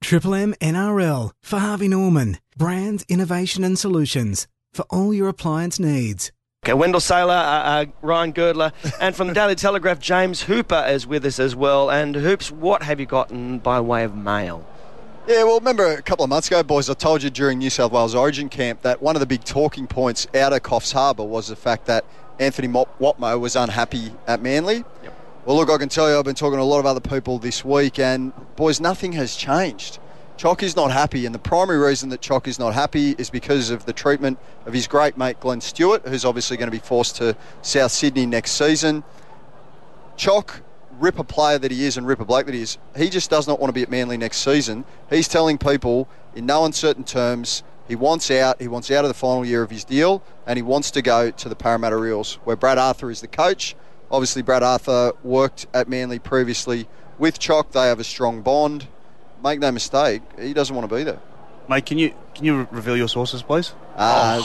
Triple M NRL for Harvey Norman. Brands, innovation and solutions for all your appliance needs. Okay, Wendell Saylor, Ryan Girdler, and from the Daily Telegraph, James Hooper is with us as well. And Hoops, what have you gotten by way of mail? Yeah, well, remember a couple of months ago, boys, I told you during New South Wales Origin camp that one of the big talking points out of Coffs Harbour was the fact that Anthony Watmough was unhappy at Manly. Yep. Well, look, I can tell you I've been talking to a lot of other people this week, and, boys, nothing has changed. Chock is not happy, and the primary reason that Chock is not happy is because of the treatment of his great mate Glenn Stewart, who's obviously going to be forced to South Sydney next season. Chock, ripper player that he is and ripper bloke that he is, he just does not want to be at Manly next season. He's telling people in no uncertain terms he wants out of the final year of his deal, and he wants to go to the Parramatta Eels, where Brad Arthur is the coach. Obviously, Brad Arthur worked at Manly previously with Chock. They have a strong bond. Make no mistake, he doesn't want to be there. Mate, can you reveal your sources, please? I'll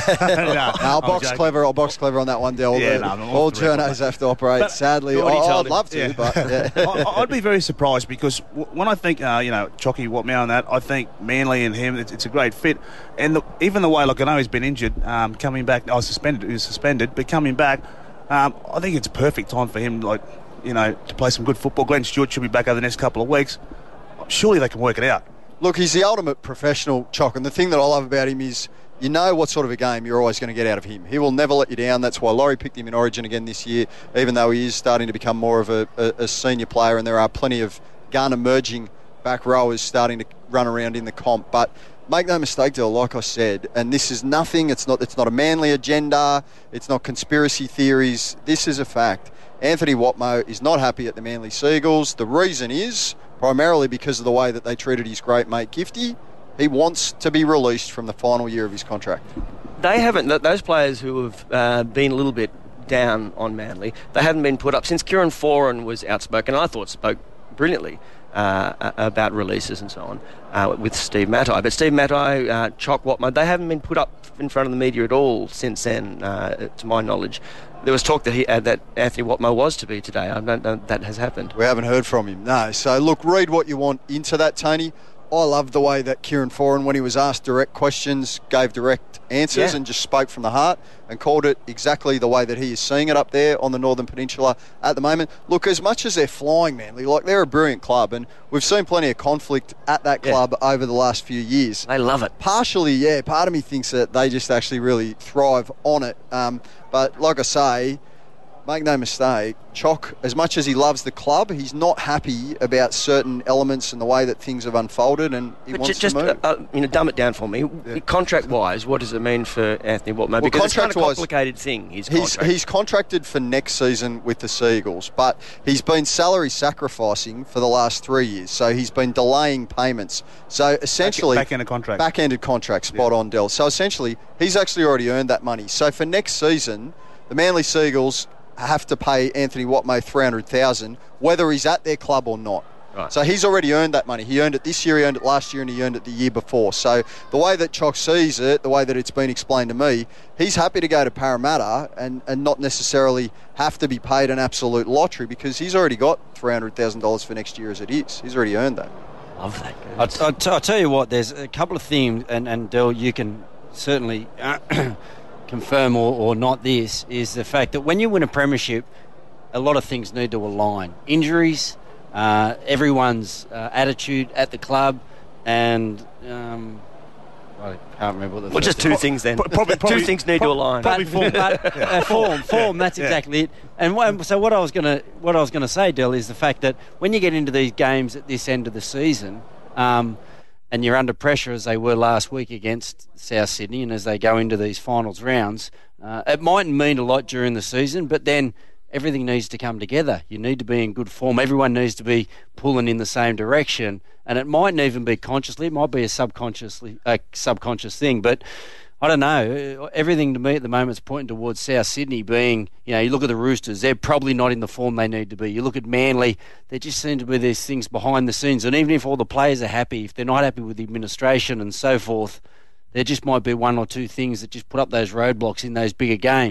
box clever on that one, Del. All journos have to operate. But sadly, I'd love to, yeah. But yeah. I'd be very surprised because when I think, Chocky Watmough and that, I think Manly and him, it's a great fit. And even the way, I know he's been injured, coming back, he was suspended, but coming back, I think it's a perfect time for him, to play some good football. Glenn Stewart should be back over the next couple of weeks. Surely they can work it out. Look, he's the ultimate professional, Chock, and the thing that I love about him is you know what sort of a game you're always going to get out of him. He will never let you down. That's why Laurie picked him in Origin again this year, even though he is starting to become more of a senior player, and there are plenty of gun emerging back rowers starting to run around in the comp. But make no mistake, Del, like I said, and this is nothing, it's not a Manly agenda, it's not conspiracy theories, this is a fact. Anthony Watmough is not happy at the Manly Seagulls. The reason is primarily because of the way that they treated his great mate Gifty. He wants to be released from the final year of his contract. They haven't, those players who have been a little bit down on Manly, they haven't been put up since Kieran Foran was outspoken. I thought spoke brilliantly about releases and so on with Steve Matai. But Steve Matai, Chock Watmough, they haven't been put up in front of the media at all since then, to my knowledge. There was talk that that Anthony Watmough was to be today. I don't know if that has happened. We haven't heard from him, no. So, look, read what you want into that, Tony. I love the way that Kieran Foran, when he was asked direct questions, gave direct answers and just spoke from the heart and called it exactly the way that he is seeing it up there on the Northern Peninsula at the moment. Look, as much as they're flying, Manly, they're a brilliant club, and we've seen plenty of conflict at that club over the last few years. They love it. Partially, part of me thinks that they just actually really thrive on it. But like I say, make no mistake, Chock, as much as he loves the club, he's not happy about certain elements and the way that things have unfolded, and he wants to move. Dumb it down for me. Yeah. Contract-wise, what does it mean for Anthony Watmough? Because it's kind of a complicated thing, his contract. He's contracted for next season with the Seagulls, but he's been salary sacrificing for the last 3 years, so he's been delaying payments. So essentially... Back-ended contract. Back-ended contract, spot on, Del. So essentially, he's actually already earned that money. So for next season, the Manly Seagulls have to pay Anthony Watmough $300,000, whether he's at their club or not. Right. So he's already earned that money. He earned it this year, he earned it last year, and he earned it the year before. So the way that Chock sees it, the way that it's been explained to me, he's happy to go to Parramatta and not necessarily have to be paid an absolute lottery, because he's already got $300,000 for next year as it is. He's already earned that. Love that. I'll tell you what, there's a couple of themes, and Del, you can certainly... confirm or not this, is the fact that when you win a premiership, a lot of things need to align. Injuries, everyone's attitude at the club, and I can't remember what the Well, just two things then. Two things need to align. Form. That's exactly it. And so what I was going to say, Del, is the fact that when you get into these games at this end of the season, and you're under pressure as they were last week against South Sydney, and as they go into these finals rounds, it mightn't mean a lot during the season, but then everything needs to come together. You need to be in good form. Everyone needs to be pulling in the same direction, and it mightn't even be consciously. It might be a subconscious thing, but I don't know. Everything to me at the moment is pointing towards South Sydney being, you look at the Roosters, they're probably not in the form they need to be. You look at Manly, there just seem to be these things behind the scenes. And even if all the players are happy, if they're not happy with the administration and so forth, there just might be one or two things that just put up those roadblocks in those bigger games.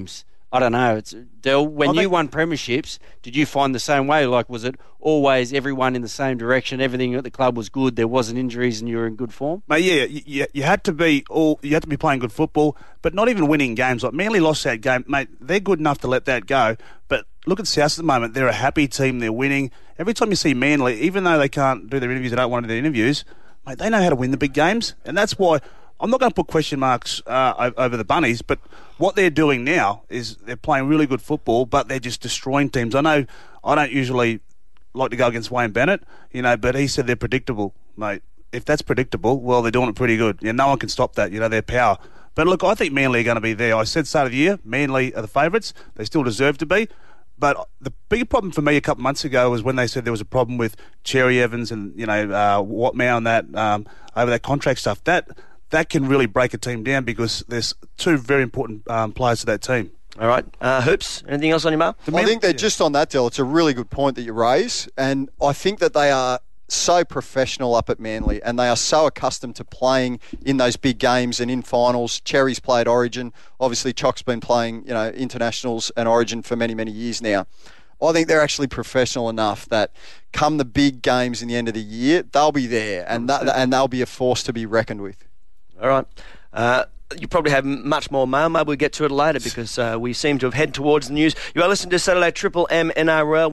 I don't know. It's Del. When you won premierships, did you find the same way? Like, was it always everyone in the same direction? Everything at the club was good. There wasn't injuries, and you were in good form. Mate, yeah, you had to be playing good football, but not even winning games. Like Manly lost that game, mate. They're good enough to let that go. But look at South at the moment. They're a happy team. They're winning. Every time you see Manly, even though they can't do their interviews, they don't want to do their interviews, mate, they know how to win the big games, and that's why. I'm not going to put question marks over the Bunnies, but what they're doing now is they're playing really good football, but they're just destroying teams. I know I don't usually like to go against Wayne Bennett, but he said they're predictable, mate. If that's predictable, well, they're doing it pretty good. No one can stop that, their power. But look, I think Manly are going to be there. I said start of the year, Manly are the favourites. They still deserve to be. But the bigger problem for me a couple of months ago was when they said there was a problem with Cherry Evans and, Watmow and that over that contract stuff. That can really break a team down because there's two very important players to that team. All right. Hoops, anything else on your mark? I think that just on that, Del, it's a really good point that you raise. And I think that they are so professional up at Manly and they are so accustomed to playing in those big games and in finals. Cherry's played Origin. Obviously, Chock's been playing, internationals and Origin for many, many years now. I think they're actually professional enough that come the big games in the end of the year, they'll be there and they'll be a force to be reckoned with. All right. You probably have much more mail. Maybe we'll get to it later because we seem to have head towards the news. You are listening to Saturday Triple M NRL.